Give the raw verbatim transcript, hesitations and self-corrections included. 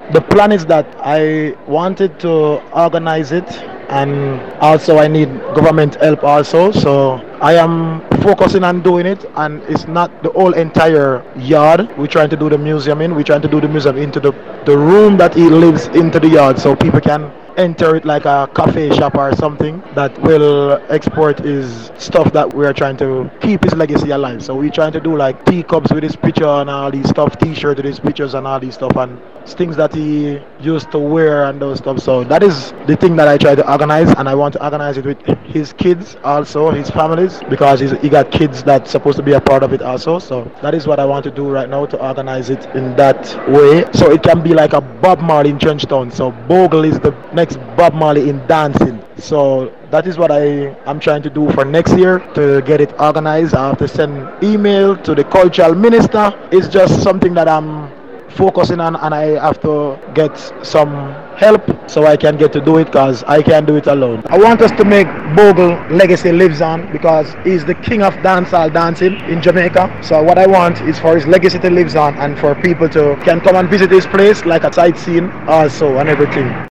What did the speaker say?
The plan is that I wanted to organize it, and also I need government help also. So I am focusing on doing it, and it's not the whole entire yard. We're trying to do the museum in. We're trying to do the museum into the the room that he lives into the yard, so people can enter it like a cafe shop or something that will export his stuff that we're trying to keep his legacy alive. So we're trying to do like teacups with his picture and all these stuff, t-shirt with his pictures and all these stuff, and things that he used to wear and those stuff. So that is the thing that I try to organize, and I want to organize it with his kids also, his families, because he's, he got kids that's supposed to be a part of it also. So that is what I want to do right now, to organize it in that way, so it can be like a Bob Marley in Trenchtown. So Bogle is the next Bob Marley in dancing. So that is what I am trying to do for next year, to get it organized. I have to send email to the cultural minister. It's just something that I'm focusing on, and I have to get some help so I can get to do it, because I can't do it alone. I want us to make Bogle legacy lives on, because he's the king of dancehall dancing in Jamaica. So what I want is for his legacy to lives on, and for people to can come and visit his place like a sightseeing also and everything.